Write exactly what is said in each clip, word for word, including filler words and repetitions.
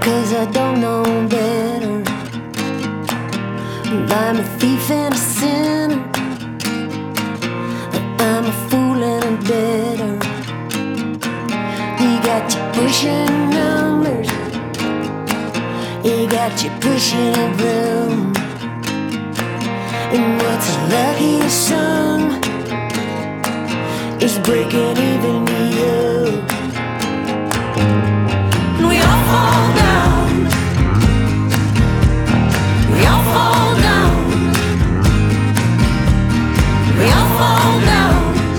'cause I don't know better. I'm a thief and a sinner. I'm a fool and a debtor. We got you pushing numbers. You got you pushing a broom. And what's a lucky song is breaking even to you. And we all fall down. We all fall down. We all fall down.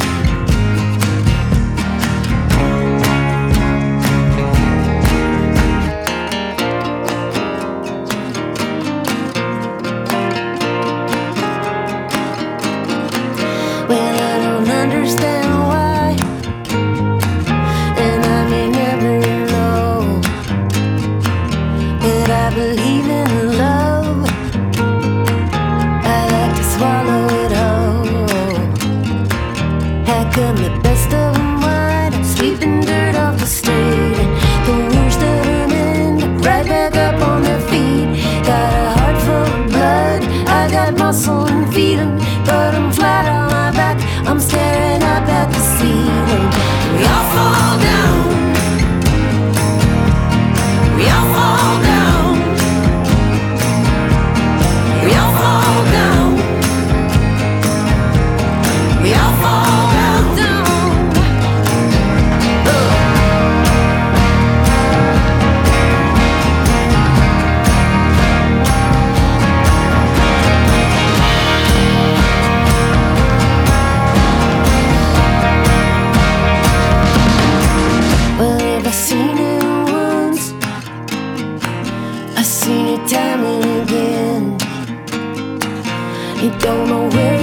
Well, I don't understand why, and I may never know, but I believe in love. I like to swallow it whole. How come the best of them white and sweeping dirt off the street, and the worst of them end up right back up on their feet? Got a heart full of blood, I got muscle and feeling, but I'm flat on my back. I'm staring up at the ceiling. We all fall down. We all fall down. We all fall down. We all fall down. Ugh. Well, if I seen it once, I seen it time and again. You don't know where